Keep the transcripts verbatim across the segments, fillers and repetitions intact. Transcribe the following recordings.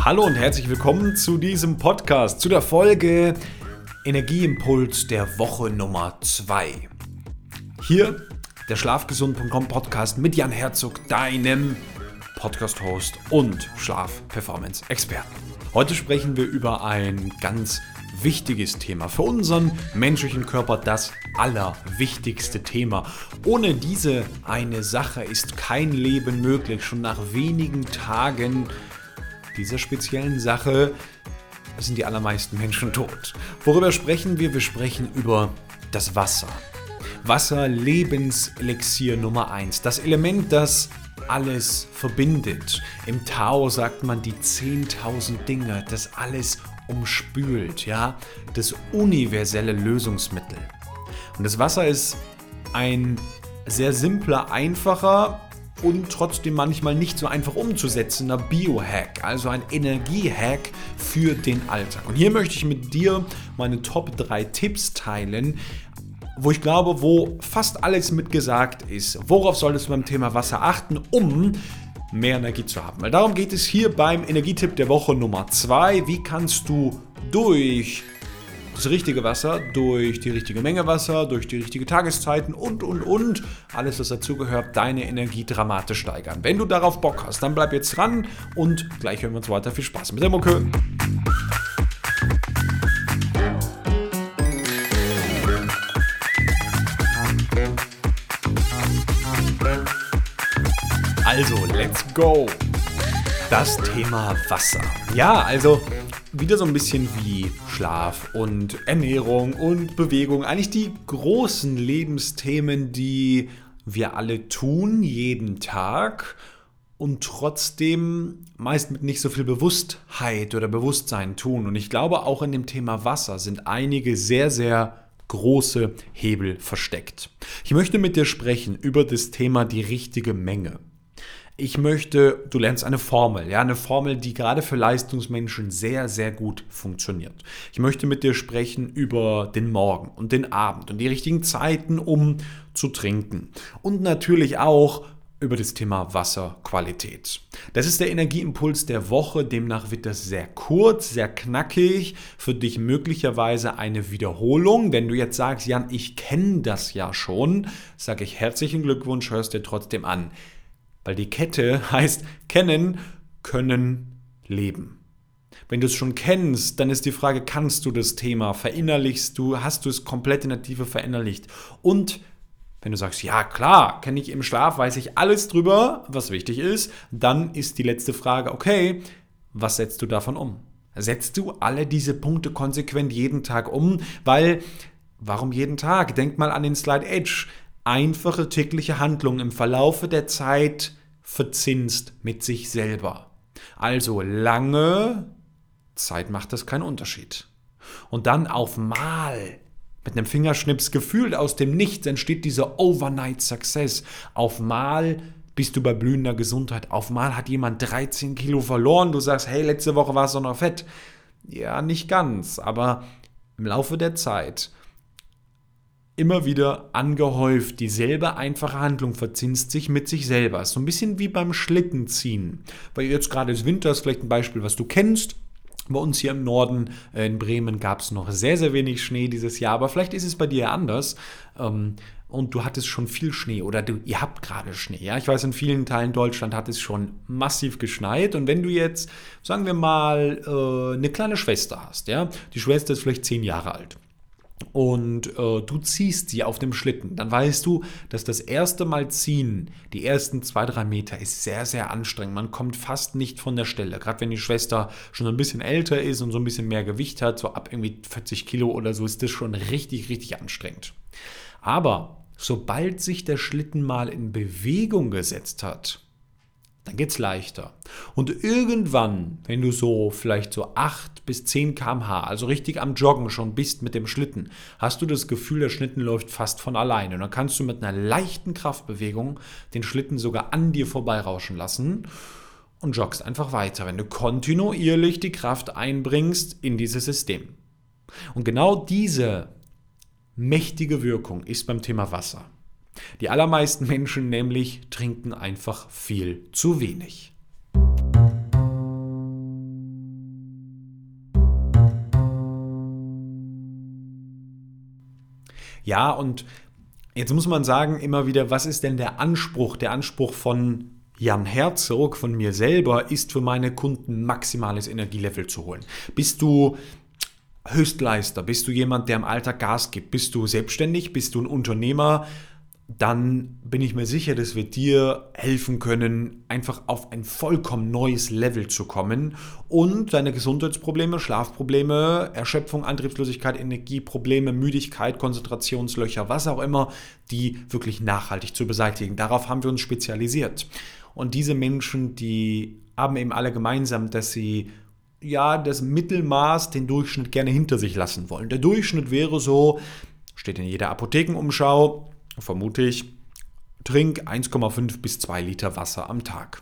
Hallo und herzlich willkommen zu diesem Podcast, zu der Folge Energieimpuls der Woche Nummer zwei. Hier der schlafgesund punkt com Podcast mit Jan Herzog, deinem Podcast-Host und Schlaf-Performance-Experten. Heute sprechen wir über ein ganz wichtiges Thema. Für unseren menschlichen Körper das allerwichtigste Thema. Ohne diese eine Sache ist kein Leben möglich. Schon nach wenigen Tagen dieser speziellen Sache sind die allermeisten Menschen tot. Worüber sprechen wir? Wir sprechen über das Wasser. Wasser, Lebenselixier Nummer eins. Das Element, das alles verbindet. Im Tao sagt man die zehntausend Dinge, das alles umspült, ja, das universelle Lösungsmittel. Und das Wasser ist ein sehr simpler, einfacher und trotzdem manchmal nicht so einfach umzusetzender Biohack, also ein Energiehack für den Alltag. Und hier möchte ich mit dir meine Top drei Tipps teilen, wo ich glaube, wo fast alles mit gesagt ist. Worauf solltest du beim Thema Wasser achten, um mehr Energie zu haben? Weil darum geht es hier beim Energietipp der Woche Nummer zwei. Wie kannst du durch das richtige Wasser, durch die richtige Menge Wasser, durch die richtigen Tageszeiten und, und, und, alles, was dazugehört, deine Energie dramatisch steigern. Wenn du darauf Bock hast, dann bleib jetzt dran und gleich hören wir uns weiter. Viel Spaß mit der Mucke. Also, let's go! Das Thema Wasser. Ja, also wieder so ein bisschen wie Schlaf und Ernährung und Bewegung. Eigentlich die großen Lebensthemen, die wir alle tun, jeden Tag und trotzdem meist mit nicht so viel Bewusstheit oder Bewusstsein tun. Und ich glaube, auch in dem Thema Wasser sind einige sehr, sehr große Hebel versteckt. Ich möchte mit dir sprechen über das Thema die richtige Menge. Ich möchte, du lernst eine Formel, ja, eine Formel, die gerade für Leistungsmenschen sehr, sehr gut funktioniert. Ich möchte mit dir sprechen über den Morgen und den Abend und die richtigen Zeiten, um zu trinken. Und natürlich auch über das Thema Wasserqualität. Das ist der Energieimpuls der Woche, demnach wird das sehr kurz, sehr knackig, für dich möglicherweise eine Wiederholung. Wenn du jetzt sagst, Jan, ich kenne das ja schon, sage ich herzlichen Glückwunsch, hörst dir trotzdem an. Weil die Kette heißt kennen, können, leben. Wenn du es schon kennst, dann ist die Frage, kannst du das Thema, verinnerlichst du, hast du es komplett in der Tiefe verinnerlicht? Und wenn du sagst, ja klar, kenne ich im Schlaf, weiß ich alles drüber, was wichtig ist, dann ist die letzte Frage, okay, was setzt du davon um? Setzt du alle diese Punkte konsequent jeden Tag um? Weil, warum jeden Tag? Denk mal an den Slide Edge. Einfache tägliche Handlung im Verlaufe der Zeit verzinst mit sich selber. Also lange Zeit macht das keinen Unterschied. Und dann auf Mal, mit einem Fingerschnips gefühlt aus dem Nichts entsteht dieser Overnight Success. Auf Mal bist du bei blühender Gesundheit. Auf Mal hat jemand dreizehn Kilo verloren. Du sagst, hey, letzte Woche war es doch noch fett. Ja, nicht ganz, aber im Laufe der Zeit immer wieder angehäuft. Dieselbe einfache Handlung verzinst sich mit sich selber. Ist so ein bisschen wie beim Schlittenziehen. Weil jetzt gerade ist Winter, ist vielleicht ein Beispiel, was du kennst. Bei uns hier im Norden, äh, in Bremen, gab es noch sehr, sehr wenig Schnee dieses Jahr. Aber vielleicht ist es bei dir anders. Ähm, und du hattest schon viel Schnee oder du, ihr habt gerade Schnee. Ja? Ich weiß, in vielen Teilen Deutschland hat es schon massiv geschneit. Und wenn du jetzt, sagen wir mal, äh, eine kleine Schwester hast, ja, die Schwester ist vielleicht zehn Jahre alt. Und äh, du ziehst sie auf dem Schlitten, dann weißt du, dass das erste Mal ziehen, die ersten zwei, drei Meter, ist sehr, sehr anstrengend. Man kommt fast nicht von der Stelle. Gerade wenn die Schwester schon ein bisschen älter ist und so ein bisschen mehr Gewicht hat, so ab irgendwie vierzig Kilo oder so, ist das schon richtig, richtig anstrengend. Aber sobald sich der Schlitten mal in Bewegung gesetzt hat, dann geht's leichter. Und irgendwann, wenn du so vielleicht so acht bis zehn Kilometer pro Stunde, also richtig am Joggen schon bist mit dem Schlitten, hast du das Gefühl, der Schlitten läuft fast von alleine. Und dann kannst du mit einer leichten Kraftbewegung den Schlitten sogar an dir vorbeirauschen lassen und joggst einfach weiter, wenn du kontinuierlich die Kraft einbringst in dieses System. Und genau diese mächtige Wirkung ist beim Thema Wasser. Die allermeisten Menschen nämlich trinken einfach viel zu wenig. Ja, und jetzt muss man sagen immer wieder, was ist denn der Anspruch? Der Anspruch von Jan Herzog, von mir selber, ist für meine Kunden maximales Energielevel zu holen. Bist du Höchstleister, bist du jemand, der im Alltag Gas gibt, bist du selbstständig, bist du ein Unternehmer, dann bin ich mir sicher, dass wir dir helfen können, einfach auf ein vollkommen neues Level zu kommen und deine Gesundheitsprobleme, Schlafprobleme, Erschöpfung, Antriebslosigkeit, Energieprobleme, Müdigkeit, Konzentrationslöcher, was auch immer, die wirklich nachhaltig zu beseitigen. Darauf haben wir uns spezialisiert. Und diese Menschen, die haben eben alle gemeinsam, dass sie ja das Mittelmaß, den Durchschnitt gerne hinter sich lassen wollen. Der Durchschnitt wäre so, steht in jeder Apothekenumschau, vermute ich, trink eins Komma fünf bis zwei Liter Wasser am Tag.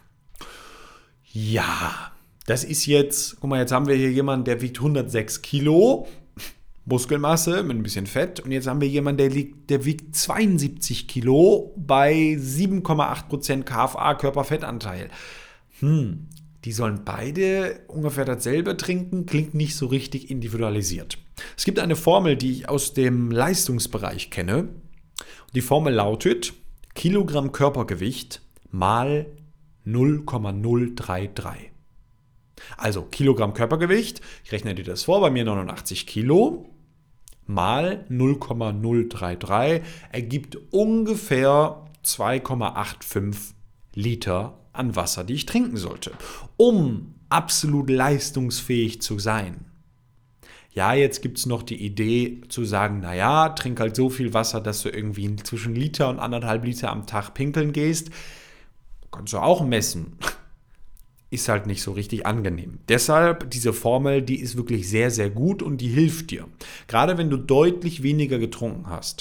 Ja, das ist jetzt, guck mal, jetzt haben wir hier jemanden, der wiegt hundertsechs Kilo, Muskelmasse mit ein bisschen Fett. Und jetzt haben wir jemanden, der, liegt, der wiegt zweiundsiebzig Kilo bei sieben Komma acht Prozent K F A, Körperfettanteil. Hm, die sollen beide ungefähr dasselbe trinken, klingt nicht so richtig individualisiert. Es gibt eine Formel, die ich aus dem Leistungsbereich kenne. Die Formel lautet Kilogramm Körpergewicht mal null Komma null dreiunddreißig. Also Kilogramm Körpergewicht, ich rechne dir das vor, bei mir neunundachtzig Kilo, mal null Komma null dreiunddreißig ergibt ungefähr zwei Komma fünfundachtzig Liter an Wasser, die ich trinken sollte, um absolut leistungsfähig zu sein. Ja, jetzt gibt es noch die Idee zu sagen, naja, trink halt so viel Wasser, dass du irgendwie zwischen Liter und anderthalb Liter am Tag pinkeln gehst. Kannst du auch messen. Ist halt nicht so richtig angenehm. Deshalb, diese Formel, die ist wirklich sehr, sehr gut und die hilft dir. Gerade wenn du deutlich weniger getrunken hast,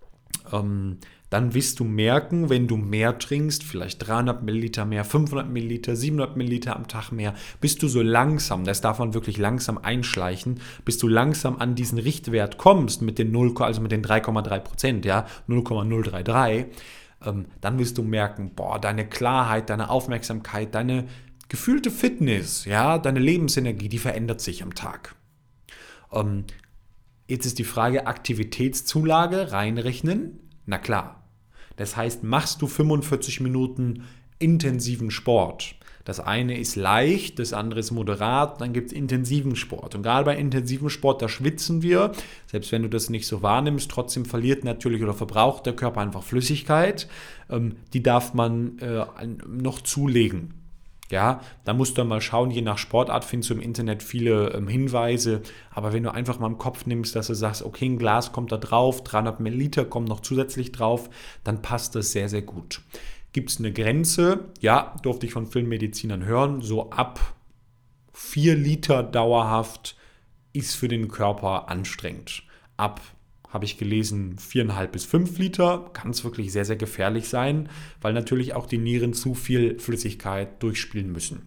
ähm, dann wirst du merken, wenn du mehr trinkst, vielleicht dreihundert Milliliter mehr, fünfhundert Milliliter, siebenhundert Milliliter am Tag mehr, bist du so langsam, das darf man wirklich langsam einschleichen, bis du langsam an diesen Richtwert kommst mit den null, also mit den drei Komma drei Prozent, ja, null Komma null dreiunddreißig, ähm, dann wirst du merken, boah, deine Klarheit, deine Aufmerksamkeit, deine gefühlte Fitness, ja, deine Lebensenergie, die verändert sich am Tag. Ähm, jetzt ist die Frage, Aktivitätszulage reinrechnen? Na klar. Das heißt, machst du fünfundvierzig Minuten intensiven Sport. Das eine ist leicht, das andere ist moderat, dann gibt es intensiven Sport. Und gerade bei intensivem Sport, da schwitzen wir, selbst wenn du das nicht so wahrnimmst, trotzdem verliert natürlich oder verbraucht der Körper einfach Flüssigkeit. Ähm, die darf man äh, noch zulegen. Ja, da musst du mal schauen, je nach Sportart findest du im Internet viele ähm, Hinweise, aber wenn du einfach mal im Kopf nimmst, dass du sagst, okay, ein Glas kommt da drauf, dreihundert Milliliter kommen noch zusätzlich drauf, dann passt das sehr, sehr gut. Gibt es eine Grenze? Ja, durfte ich von vielen Medizinern hören, so ab vier Liter dauerhaft ist für den Körper anstrengend. Ab habe ich gelesen, viereinhalb bis fünf Liter, kann es wirklich sehr, sehr gefährlich sein, weil natürlich auch die Nieren zu viel Flüssigkeit durchspülen müssen.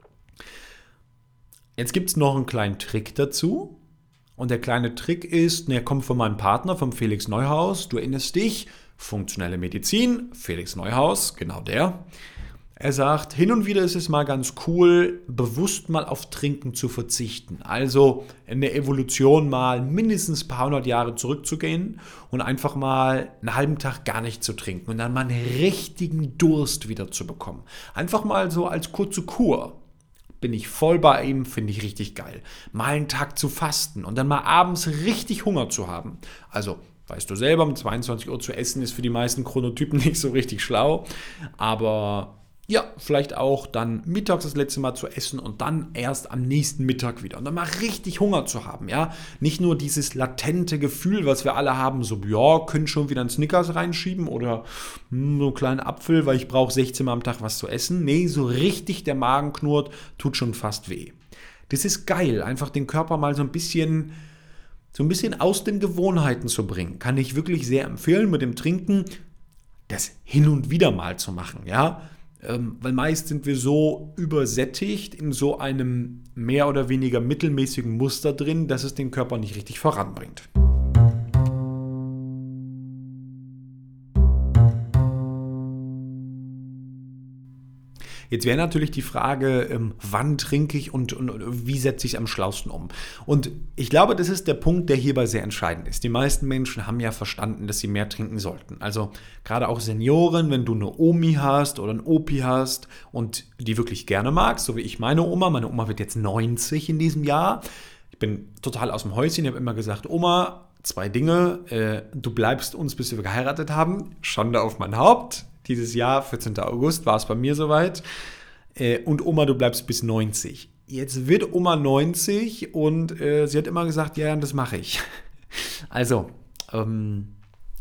Jetzt gibt es noch einen kleinen Trick dazu. Und der kleine Trick ist, der kommt von meinem Partner, vom Felix Neuhaus. Du erinnerst dich, funktionelle Medizin, Felix Neuhaus, genau der. Er sagt, hin und wieder ist es mal ganz cool, bewusst mal auf Trinken zu verzichten. Also in der Evolution mal mindestens ein paar hundert Jahre zurückzugehen und einfach mal einen halben Tag gar nicht zu trinken und dann mal einen richtigen Durst wieder zu bekommen. Einfach mal so als kurze Kur. Bin ich voll bei ihm, finde ich richtig geil. Mal einen Tag zu fasten und dann mal abends richtig Hunger zu haben. Also, weißt du selber, um zweiundzwanzig Uhr zu essen ist für die meisten Chronotypen nicht so richtig schlau, aber ja, vielleicht auch dann mittags das letzte Mal zu essen und dann erst am nächsten Mittag wieder. Und dann mal richtig Hunger zu haben, ja. Nicht nur dieses latente Gefühl, was wir alle haben, so, ja, können schon wieder einen Snickers reinschieben oder hm, so einen kleinen Apfel, weil ich brauche sechzehn Mal am Tag was zu essen. Nee, so richtig der Magen knurrt, tut schon fast weh. Das ist geil, einfach den Körper mal so ein bisschen, so ein bisschen aus den Gewohnheiten zu bringen. Kann ich wirklich sehr empfehlen, mit dem Trinken das hin und wieder mal zu machen, ja. Weil meist sind wir so übersättigt in so einem mehr oder weniger mittelmäßigen Muster drin, dass es den Körper nicht richtig voranbringt. Jetzt wäre natürlich die Frage, ähm, wann trinke ich und, und, und wie setze ich es am schlausten um? Und ich glaube, das ist der Punkt, der hierbei sehr entscheidend ist. Die meisten Menschen haben ja verstanden, dass sie mehr trinken sollten. Also gerade auch Senioren, wenn du eine Omi hast oder einen Opi hast und die wirklich gerne magst, so wie ich meine Oma. Meine Oma wird jetzt neunzig in diesem Jahr. Ich bin total aus dem Häuschen. Ich habe immer gesagt, Oma, zwei Dinge. Äh, du bleibst uns, bis wir geheiratet haben. Schande auf mein Haupt. Dieses Jahr, vierzehnten August, war es bei mir soweit. Äh, und Oma, du bleibst bis neunzig. Jetzt wird Oma neunzig und äh, sie hat immer gesagt, ja, das mache ich. Also, ähm,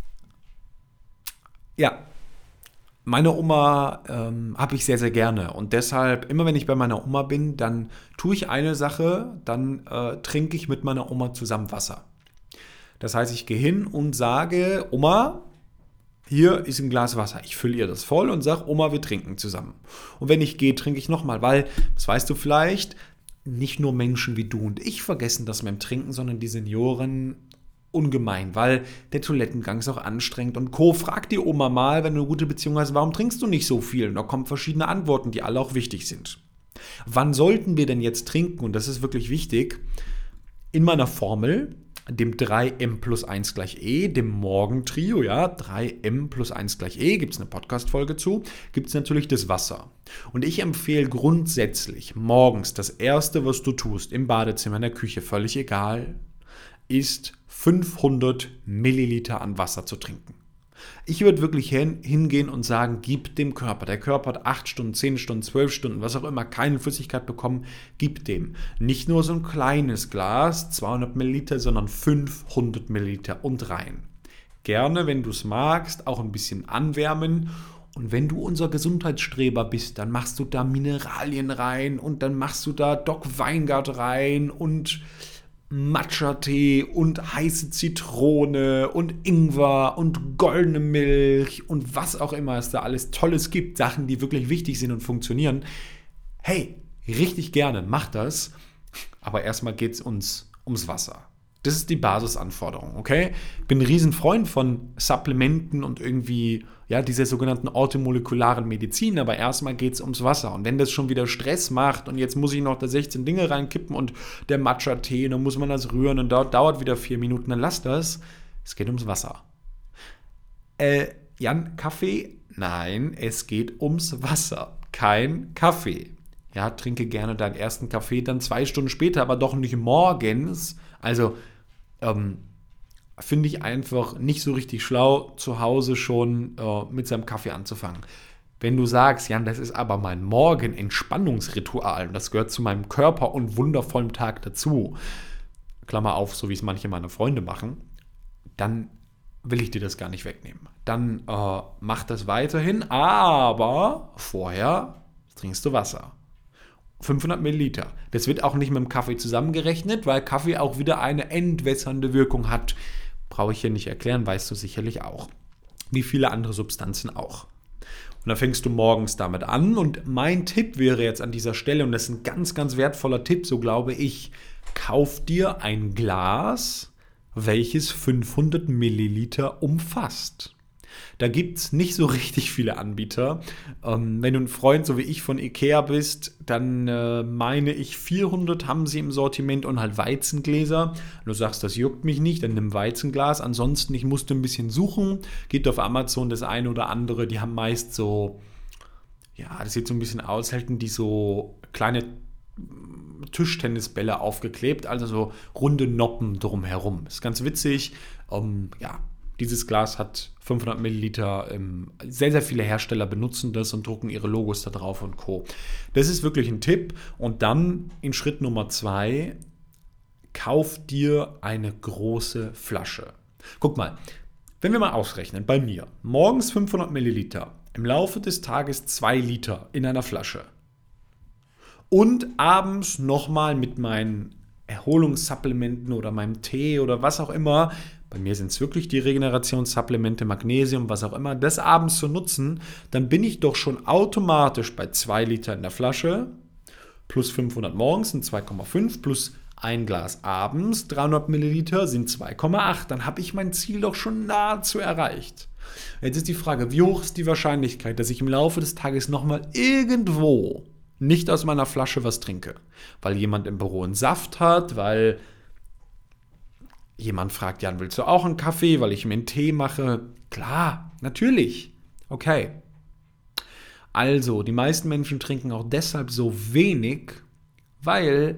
ja, meine Oma ähm, habe ich sehr, sehr gerne. Und deshalb, immer wenn ich bei meiner Oma bin, dann tue ich eine Sache, dann äh, trinke ich mit meiner Oma zusammen Wasser. Das heißt, ich gehe hin und sage, Oma, hier ist ein Glas Wasser. Ich fülle ihr das voll und sage, Oma, wir trinken zusammen. Und wenn ich gehe, trinke ich nochmal, weil, das weißt du vielleicht, nicht nur Menschen wie du und ich vergessen das mit dem Trinken, sondern die Senioren ungemein, weil der Toilettengang ist auch anstrengend und Co. Frag die Oma mal, wenn du eine gute Beziehung hast, warum trinkst du nicht so viel? Und da kommen verschiedene Antworten, die alle auch wichtig sind. Wann sollten wir denn jetzt trinken? Und das ist wirklich wichtig. In meiner Formel, dem drei M plus eins gleich E, dem Morgentrio, ja, drei M plus eins gleich E, gibt es eine Podcast-Folge zu, gibt es natürlich das Wasser. Und ich empfehle grundsätzlich morgens das Erste, was du tust, im Badezimmer, in der Küche, völlig egal, ist fünfhundert Milliliter an Wasser zu trinken. Ich würde wirklich hin, hingehen und sagen, gib dem Körper, der Körper hat acht Stunden, zehn Stunden, zwölf Stunden, was auch immer, keine Flüssigkeit bekommen, gib dem. Nicht nur so ein kleines Glas, zweihundert Milliliter, sondern fünfhundert Milliliter und rein. Gerne, wenn du es magst, auch ein bisschen anwärmen. Und wenn du unser Gesundheitsstreber bist, dann machst du da Mineralien rein und dann machst du da Doc Weingart rein und Matcha-Tee und heiße Zitrone und Ingwer und goldene Milch und was auch immer es da alles Tolles gibt, Sachen, die wirklich wichtig sind und funktionieren. Hey, richtig gerne, mach das. Aber erstmal geht es uns ums Wasser. Das ist die Basisanforderung, okay? Ich bin ein Riesenfreund von Supplementen und irgendwie, ja, dieser sogenannten orthomolekularen Medizin, aber erstmal geht es ums Wasser. Und wenn das schon wieder Stress macht und jetzt muss ich noch da sechzehn Dinge reinkippen und der Matcha-Tee, dann muss man das rühren und dauert, dauert wieder vier Minuten, dann lass das. Es geht ums Wasser. Äh, Jan, Kaffee? Nein, es geht ums Wasser, kein Kaffee. Ja, trinke gerne deinen ersten Kaffee dann zwei Stunden später, aber doch nicht morgens. Also, ähm, finde ich einfach nicht so richtig schlau, zu Hause schon äh, mit seinem Kaffee anzufangen. Wenn du sagst, Jan, das ist aber mein Morgen-Entspannungsritual, das gehört zu meinem Körper und wundervollen Tag dazu, Klammer auf, so wie es manche meiner Freunde machen, dann will ich dir das gar nicht wegnehmen. Dann äh, mach das weiterhin, aber vorher trinkst du Wasser. fünfhundert Milliliter. Das wird auch nicht mit dem Kaffee zusammengerechnet, weil Kaffee auch wieder eine entwässernde Wirkung hat. Brauche ich hier nicht erklären, weißt du sicherlich auch. Wie viele andere Substanzen auch. Und dann fängst du morgens damit an und mein Tipp wäre jetzt an dieser Stelle, und das ist ein ganz, ganz wertvoller Tipp, so glaube ich, kauf dir ein Glas, welches fünfhundert Milliliter umfasst. Da gibt es nicht so richtig viele Anbieter. Ähm, wenn du ein Freund, so wie ich, von Ikea bist, dann äh, meine ich, vierhundert haben sie im Sortiment und halt Weizengläser. Du sagst, das juckt mich nicht, dann nimm Weizenglas. Ansonsten, ich musste ein bisschen suchen. Geht auf Amazon das eine oder andere. Die haben meist so, ja, das sieht so ein bisschen aus, hätten die so kleine Tischtennisbälle aufgeklebt, also so runde Noppen drumherum. Das ist ganz witzig. Ähm, ja, dieses Glas hat fünfhundert Milliliter. Ähm, sehr, sehr viele Hersteller benutzen das und drucken ihre Logos da drauf und Co. Das ist wirklich ein Tipp. Und dann in Schritt Nummer zwei, kauf dir eine große Flasche. Guck mal, wenn wir mal ausrechnen, bei mir, morgens fünfhundert Milliliter, im Laufe des Tages zwei Liter in einer Flasche. Und abends nochmal mit meinen Erholungssupplementen oder meinem Tee oder was auch immer, bei mir sind es wirklich die Regenerationssupplemente, Magnesium, was auch immer, das abends zu nutzen, dann bin ich doch schon automatisch bei zwei Liter in der Flasche, plus fünfhundert morgens sind zwei Komma fünf, plus ein Glas abends, dreihundert Milliliter sind zwei Komma acht. Dann habe ich mein Ziel doch schon nahezu erreicht. Jetzt ist die Frage, wie hoch ist die Wahrscheinlichkeit, dass ich im Laufe des Tages nochmal irgendwo nicht aus meiner Flasche was trinke? Weil jemand im Büro einen Saft hat, weil jemand fragt, Jan, willst du auch einen Kaffee, weil ich mir einen Tee mache? Klar, natürlich. Okay. Also, die meisten Menschen trinken auch deshalb so wenig, weil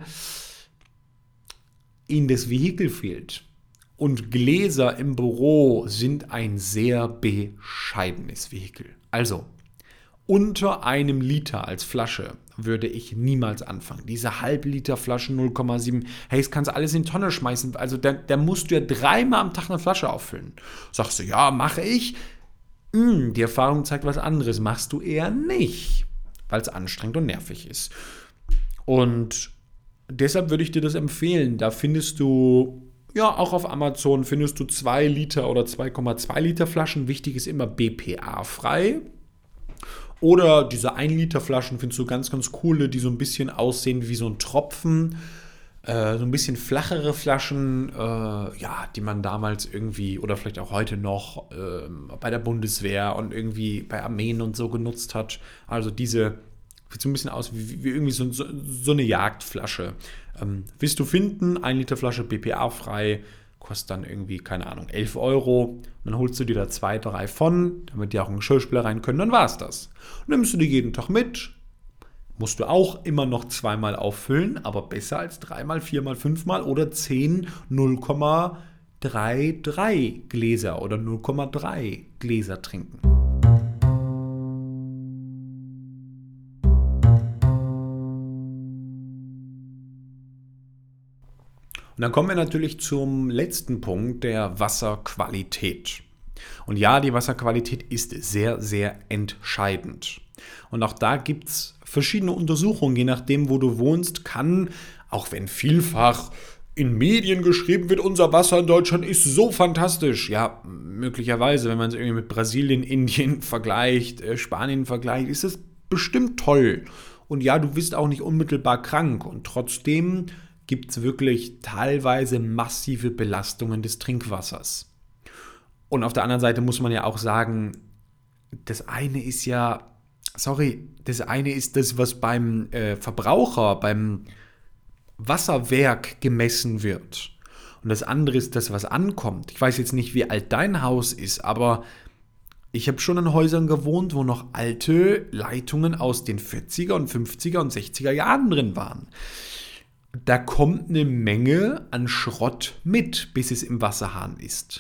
ihnen das Vehikel fehlt. Und Gläser im Büro sind ein sehr bescheidenes Vehikel. Also, unter einem Liter als Flasche würde ich niemals anfangen. Diese Halbliter-Flasche null Komma sieben, hey, das kannst du alles in die Tonne schmeißen. Also, da, da musst du ja dreimal am Tag eine Flasche auffüllen. Sagst du, ja, mache ich. Hm, die Erfahrung zeigt was anderes. Machst du eher nicht, weil es anstrengend und nervig ist. Und deshalb würde ich dir das empfehlen. Da findest du, ja, auch auf Amazon findest du zwei Liter oder zwei Komma zwei Liter Flaschen. Wichtig ist immer B P A-frei. Oder diese ein Liter Flaschen findest du ganz, ganz coole, die so ein bisschen aussehen wie so ein Tropfen. Äh, so ein bisschen flachere Flaschen, äh, ja, die man damals irgendwie oder vielleicht auch heute noch äh, bei der Bundeswehr und irgendwie bei Armeen und so genutzt hat. Also diese sieht so ein bisschen aus wie, wie irgendwie so, so, so eine Jagdflasche. Ähm, willst du finden, ein Liter Flasche B P A-frei, kostet dann irgendwie, keine Ahnung, elf Euro. Dann holst du dir da zwei, drei von, damit die auch in Geschirrspüler rein können, dann war's das. Und nimmst du die jeden Tag mit, musst du auch immer noch zweimal auffüllen, aber besser als dreimal, viermal, fünfmal oder zehn null Komma dreiunddreißig Gläser oder null Komma drei Gläser trinken. Und dann kommen wir natürlich zum letzten Punkt, der Wasserqualität. Und ja, die Wasserqualität ist sehr, sehr entscheidend. Und auch da gibt es verschiedene Untersuchungen, je nachdem, wo du wohnst, kann, auch wenn vielfach in Medien geschrieben wird, unser Wasser in Deutschland ist so fantastisch. Ja, möglicherweise, wenn man es irgendwie mit Brasilien, Indien vergleicht, äh, Spanien vergleicht, ist es bestimmt toll. Und ja, du bist auch nicht unmittelbar krank. Und trotzdem gibt es wirklich teilweise massive Belastungen des Trinkwassers. Und auf der anderen Seite muss man ja auch sagen, das eine ist ja, sorry, das eine ist das, was beim äh, Verbraucher, beim Wasserwerk gemessen wird. Und das andere ist das, was ankommt. Ich weiß jetzt nicht, wie alt dein Haus ist, aber ich habe schon in Häusern gewohnt, wo noch alte Leitungen aus den vierziger und fünfziger und sechziger Jahren drin waren. Da kommt eine Menge an Schrott mit, bis es im Wasserhahn ist.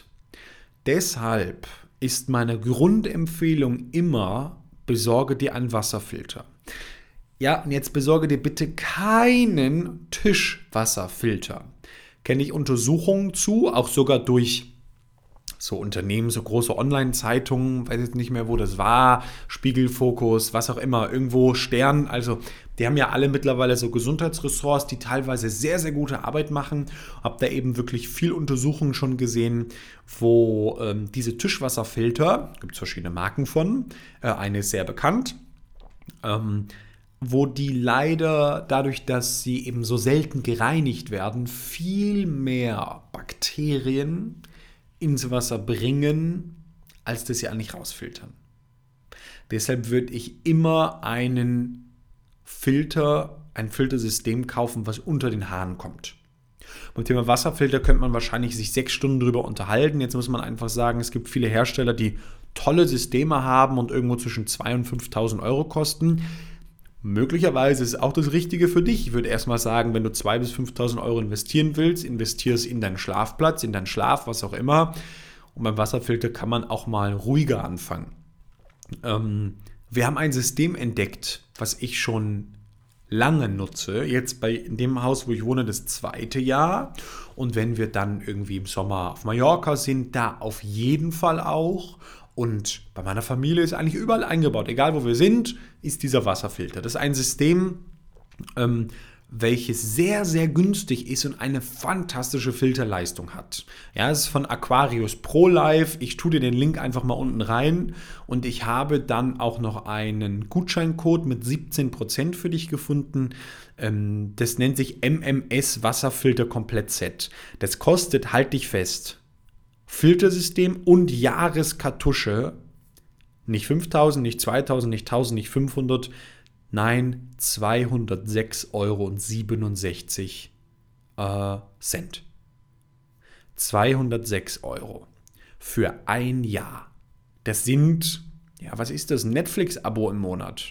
Deshalb ist meine Grundempfehlung immer, besorge dir einen Wasserfilter. Ja, und jetzt besorge dir bitte keinen Tischwasserfilter. Kenne ich Untersuchungen zu, auch sogar durch so Unternehmen, so große Online-Zeitungen, weiß jetzt nicht mehr, wo das war, Spiegel, Fokus, was auch immer, irgendwo Stern, also die haben ja alle mittlerweile so Gesundheitsressorts, die teilweise sehr, sehr gute Arbeit machen. Hab da eben wirklich viel Untersuchungen schon gesehen, wo ähm, diese Tischwasserfilter, gibt es verschiedene Marken von, äh, eine ist sehr bekannt, ähm, wo die leider dadurch, dass sie eben so selten gereinigt werden, viel mehr Bakterien ins Wasser bringen, als dass sie eigentlich rausfiltern. Deshalb würde ich immer einen Filter, ein Filtersystem kaufen, was unter den Hahn kommt. Beim Thema Wasserfilter könnte man wahrscheinlich sich sechs Stunden drüber unterhalten. Jetzt muss man einfach sagen, es gibt viele Hersteller, die tolle Systeme haben und irgendwo zwischen zweitausend und fünftausend Euro kosten. Möglicherweise ist es auch das Richtige für dich. Ich würde erstmal sagen, wenn du zweitausend bis fünftausend Euro investieren willst, investierst in deinen Schlafplatz, in deinen Schlaf, was auch immer. Und beim Wasserfilter kann man auch mal ruhiger anfangen. Ähm, wir haben ein System entdeckt, was ich schon lange nutze. Jetzt bei in dem Haus, wo ich wohne, das zweite Jahr. Und wenn wir dann irgendwie im Sommer auf Mallorca sind, da auf jeden Fall auch. Und bei meiner Familie ist eigentlich überall eingebaut. Egal wo wir sind, ist dieser Wasserfilter. Das ist ein System, ähm, welches sehr, sehr günstig ist und eine fantastische Filterleistung hat. Ja, es ist von Aquarius ProLife. Ich tue dir den Link einfach mal unten rein und ich habe dann auch noch einen Gutscheincode mit siebzehn Prozent für dich gefunden. Das nennt sich M M S Wasserfilter Komplett Set. Das kostet, halt dich fest, Filtersystem und Jahreskartusche, nicht fünftausend, nicht zweitausend, nicht tausend, nicht fünfhundert, nein, zweihundertsechs Euro siebenundsechzig äh, Cent. zweihundertsechs Euro für ein Jahr. Das sind, ja, was ist das? Ein Netflix-Abo im Monat.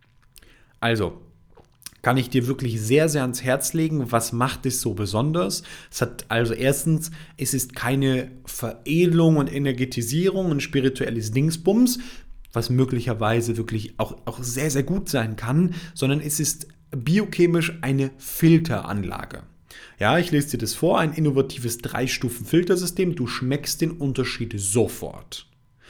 Also, kann ich dir wirklich sehr, sehr ans Herz legen. Was macht es so besonders? Es hat also erstens, es ist keine Veredelung und Energetisierung und spirituelles Dingsbums, was möglicherweise wirklich auch, auch sehr, sehr gut sein kann, sondern es ist biochemisch eine Filteranlage. Ja, ich lese dir das vor, ein innovatives Drei-Stufen-Filtersystem. Du schmeckst den Unterschied sofort.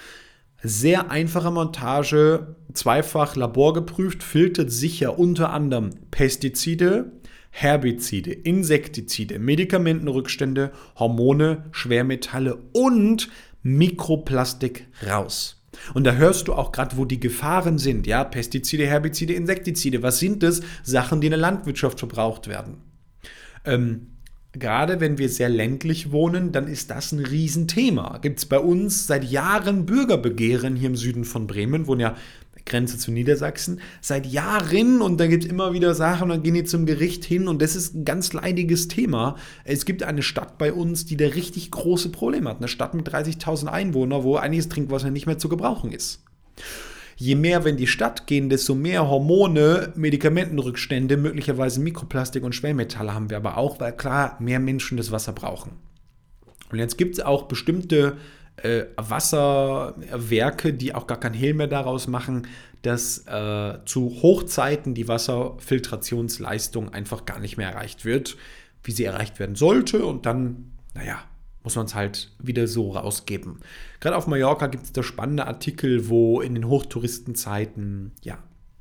Sehr einfache Montage, zweifach laborgeprüft, filtert sicher unter anderem Pestizide, Herbizide, Insektizide, Medikamentenrückstände, Hormone, Schwermetalle und Mikroplastik raus. Und da hörst du auch gerade, wo die Gefahren sind. Ja, Pestizide, Herbizide, Insektizide. Was sind das? Sachen, die in der Landwirtschaft verbraucht werden. Ähm, gerade wenn wir sehr ländlich wohnen, dann ist das ein Riesenthema. Gibt es bei uns seit Jahren Bürgerbegehren hier im Süden von Bremen, wohnen ja Grenze zu Niedersachsen, seit Jahren, und da gibt es immer wieder Sachen, und dann gehen die zum Gericht hin und das ist ein ganz leidiges Thema. Es gibt eine Stadt bei uns, die da richtig große Probleme hat, eine Stadt mit dreißigtausend Einwohnern, wo einiges Trinkwasser nicht mehr zu gebrauchen ist. Je mehr wir in die Stadt gehen, desto mehr Hormone, Medikamentenrückstände, möglicherweise Mikroplastik und Schwermetalle haben wir aber auch, weil klar mehr Menschen das Wasser brauchen. Und jetzt gibt es auch bestimmte Äh, Wasserwerke, die auch gar kein Hehl mehr daraus machen, dass äh, zu Hochzeiten die Wasserfiltrationsleistung einfach gar nicht mehr erreicht wird, wie sie erreicht werden sollte, und dann, naja, muss man es halt wieder so rausgeben. Gerade auf Mallorca gibt es da spannende Artikel, wo in den Hochtouristenzeiten, ja,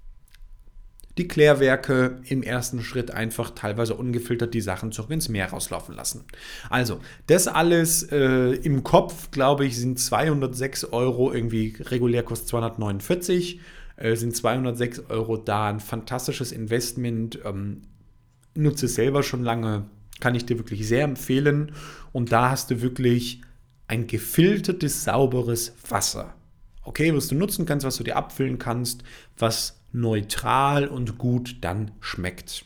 die Klärwerke im ersten Schritt einfach teilweise ungefiltert die Sachen zurück ins Meer rauslaufen lassen. Also, das alles äh, im Kopf, glaube ich, sind zweihundertsechs Euro, irgendwie regulär kostet zweihundertneunundvierzig, äh, sind zweihundertsechs Euro da, ein fantastisches Investment, ähm, nutze es selber schon lange, kann ich dir wirklich sehr empfehlen, und da hast du wirklich ein gefiltertes, sauberes Wasser. Okay, was du nutzen kannst, was du dir abfüllen kannst, was neutral und gut dann schmeckt.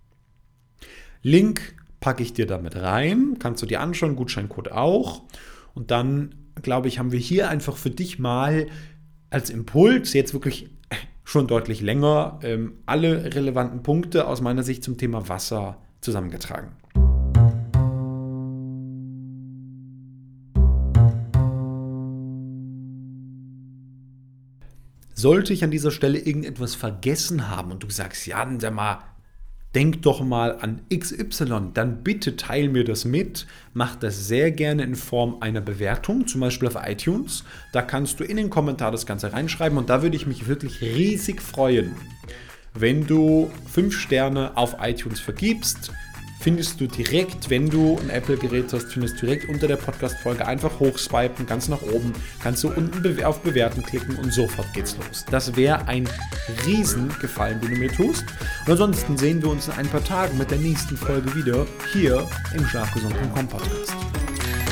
Link packe ich dir damit rein, kannst du dir anschauen, Gutscheincode auch. Und dann, glaube ich, haben wir hier einfach für dich mal als Impuls, jetzt wirklich schon deutlich länger, ähm, alle relevanten Punkte aus meiner Sicht zum Thema Wasser zusammengetragen. Sollte ich an dieser Stelle irgendetwas vergessen haben und du sagst, ja, sag mal, denk doch mal an X Y, dann bitte teil mir das mit. Mach das sehr gerne in Form einer Bewertung, zum Beispiel auf iTunes. Da kannst du in den Kommentar das Ganze reinschreiben, und da würde ich mich wirklich riesig freuen, wenn du fünf Sterne auf iTunes vergibst. Findest du direkt, wenn du ein Apple-Gerät hast, findest du direkt unter der Podcast-Folge einfach hochswipen, ganz nach oben, kannst du unten auf Bewerten klicken und sofort geht's los. Das wäre ein Riesengefallen, den du mir tust. Und ansonsten sehen wir uns in ein paar Tagen mit der nächsten Folge wieder hier im schlafgesund punkt com Podcast.